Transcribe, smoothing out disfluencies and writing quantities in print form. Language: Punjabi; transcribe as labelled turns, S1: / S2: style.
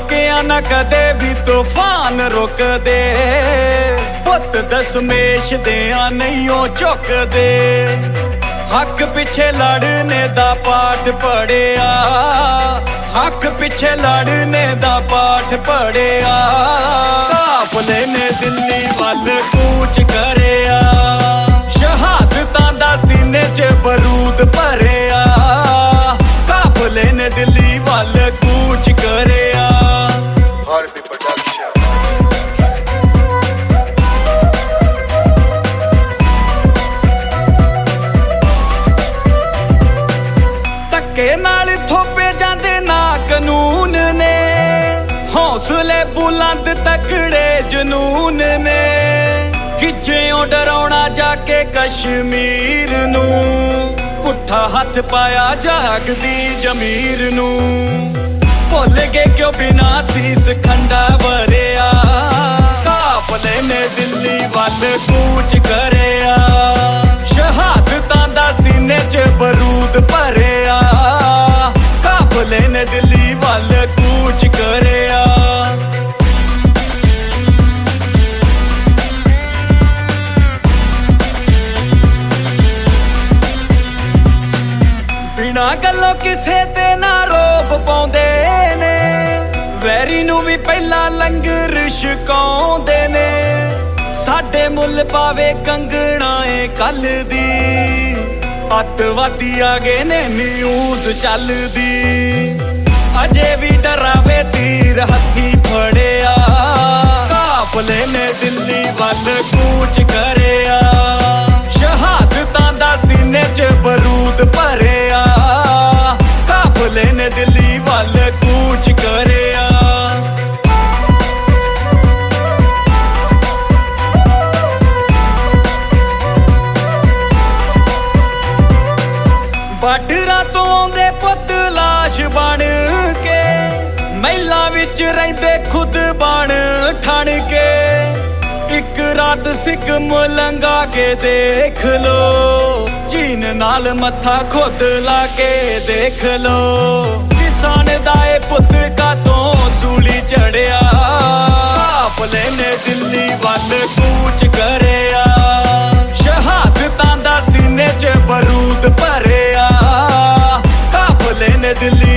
S1: ਰੋਕਿਆ ਨਾ ਕਦੇ ਵੀ ਤੂਫਾਨ ਰੁਕਦੇ, ਪੁੱਤ ਦਸਮੇਸ਼ ਦਿਆਂ ਨਹੀਂ ਉਹ ਝੁਕਦੇ। ਹੱਕ ਪਿੱਛੇ ਲੜਨੇ ਦਾ ਪਾਠ ਪੜਿਆ, ਹੱਕ ਪਿੱਛੇ ਲੜਨੇ ਦਾ ਪਾਠ ਪੜਿਆ। ਕਾਫਲੇ ਨੇ ਦਿੱਲੀ ਵੱਲ ਕੂਚ ਕਰਿਆ, ਸ਼ਹਾਦਤਾਂ ਦਾ ਸੀਨੇ 'ਚ ਬਰੂਦ ਭਰਿਆ। ਕਾਫਲੇ ਨੇ ਦਿੱਲੀ ਵੱਲ ਕੂਚ ਕਰਿਆ। ਧੱਕੇ ਨਾਲ ਥੋਪੇ ਜਾਂਦੇ ਨਾ ਕਾਨੂੰਨ ਨੇ, ਹੌਸਲੇ ਬੁਲੰਦ ਤਕੜੇ ਜਨੂਨ ਨੇ। ਕਿੱਜਿਓਂ ਡਰਾਉਣਾ ਜਾ ਕੇ ਕਸ਼ਮੀਰ ਨੂੰ, ਪੁੱਠਾ ਹੱਥ ਪਾਇਆ ਜਾਗਦੀ ਜ਼ਮੀਰ ਨੂੰ। ਭੁੱਲ ਗਏ ਕਿਉਂ ਬਿਨਾ ਸੀਸ ਖੰਡਾ ਵਰਿਆ। ਕਾਫਲੇ ਨੇ ਦਿੱਲੀ ਵੱਲ ਕੂਚ ਕਰਿਆ, ਸ਼ਹਾਦਤਾਂ ਦਾ ਸੀਨੇ 'ਚ ਬਰੂਦ ਭਰਿਆ। ਕਾਫਲੇ ਨੇ ਦਿੱਲੀ ਵੱਲ ਕੂਚ ਕਰਿਆ। ਬਿਨਾਂ ਗੱਲੋਂ ਕਿਸੇ ਤੇ ਨਾ ਰੋਬ ਪਾਉਂਦੇ ਨੇ, ਵੈਰੀ ਨੂੰ ਵੀ ਪਹਿਲਾਂ ਲੰਗਰ ਛਕਾਉਂਦੇ ਨੇ। ਸਾਡੇ ਮੁੱਲ ਪਾਵੇ ਕੰਗਣਾ ਏ ਕੱਲ ਦੀ, ਅੱਤਵਾਦੀ ਆ ਗਏ ਨੇ ਨਿਊਜ਼ ਚੱਲਦੀ। ਅਜੇ ਵੀ ਡਰਾਵੇ ਤੀਰ ਹੱਥੀ ਫੜਿਆ। ਕਾਫਲੇ ਨੇ ਦਿੱਲੀ ਵੱਲ ਕੂਚ ਕਰਿਆ, ਸ਼ਹਾਦਤਾਂ ਦਾ ਸੀਨੇ 'ਚ ਬਰੂਦ ਭਰਿਆ। ਕਾਫਲੇ ਨੇ ਦਿੱਲੀ ਵੱਲ ਕੂਚ ਕਰਿਆ। ਬਾਰਡਰਾਂ ਤੋਂ ਆਉਂਦੇ ਪੁੱਤ ਲਾਸ਼ ਬਣ ਕੇ, ਮਹਿਲਾਂ ਵਿੱਚ ਰਹਿੰਦੇ ਖੁਦ ਬਣ ਠਣ ਕੇ। ਇੱਕ ਰਾਤ ਸਿੱਕਮ ਲੰਘਾ ਕੇ ਦੇਖ ਲੋ, ਚੀਨ ਨਾਲ ਮੱਥਾ ਖੁਦ ਲਾ ਕੇ ਦੇਖ ਲੋ। ਕਿਸਾਨ ਦਾ ਏ ਪੁੱਤ ਕਾਤੋਂ ਸੂਲੀ ਚੜਿਆ। ਕਾਫਲੇ ਨੇ ਦਿੱਲੀ ਵੱਲ ਕੂਚ ਕਰਿਆ, ਸ਼ਹਾਦਤਾਂ ਦਾ ਸੀਨੇ 'ਚ ਬਰੂਦ ਭਰਿਆ। ਕਾਫਲੇ ਨੇ ਦਿੱਲੀ